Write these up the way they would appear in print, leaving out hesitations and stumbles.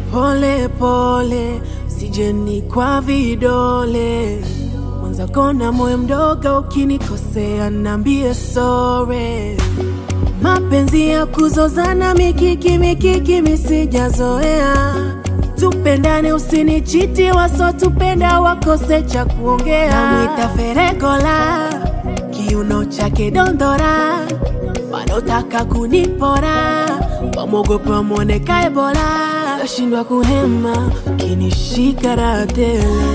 pole pole, sijeni kwa vidole. Mwanza kona moyo mdogo, ukinikosea niambie sorry. Mapenzi ya kuzozana mikiki misijazoea. Tupendane usinichiti, wasotupenda wakose cha kuongea. Namwita Feregola, kiuno chake dondora, wanotaka kunipora, wamogopa mwoneka Ebola. Nashindwa kuhema, kinishika ratele,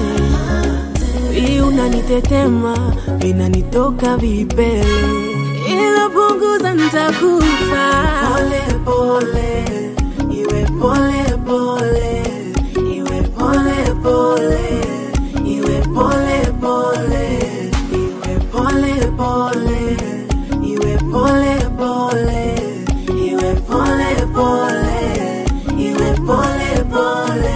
unanitetema, vinanitoka vipele. Ila punguza nitakufa. Pole pole, iwe pole pole, iwe pole pole, iwe pole pole, iwe pole pole, iwe pole pole, iwe pole pole, iwe pole pole.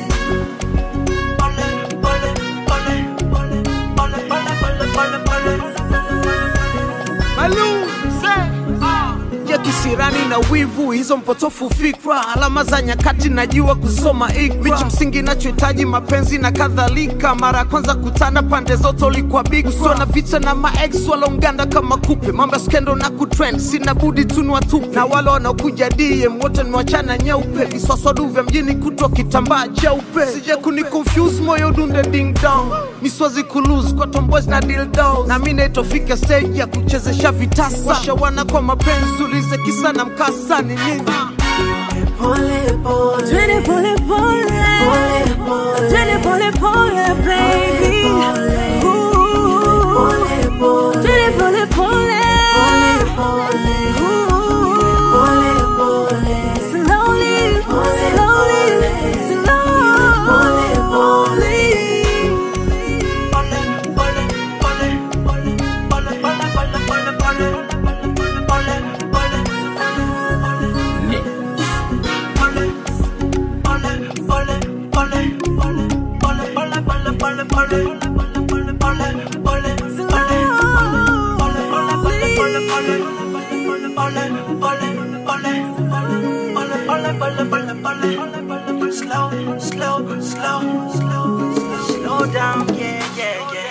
Kisirani na wivu, hizo mpotofu fikra, alama za nyakati najua kusoma ikra. Vitu msingi nachohitaji mapenzi na kadhalika. Mara kwanza kutana pande zote ulikuwa big. Usio na vita na ma-ex walonganda kama kupe. Mambo skendo na kutrend, sina budi tunua tupe. Na wale wanaokuja DM wote nwachana nyeupe. Viswaswadu vya mjini kutwa kitambaa cheupe. Sije kuniconfuse moyo dunde ding dong. Miswazi kulose kwa tomboys na dildos. Na mine itofika stage ya kuchezesha vitasa. Washa wana kwa mapenzi ulize kisa na mkasa ni nini. Pole pole, twende pole pole, twende pole pole baby. Pole pole, twende pole pole, pole pole, slowly, slowly, slowly, pole pole. Slow down, yeah.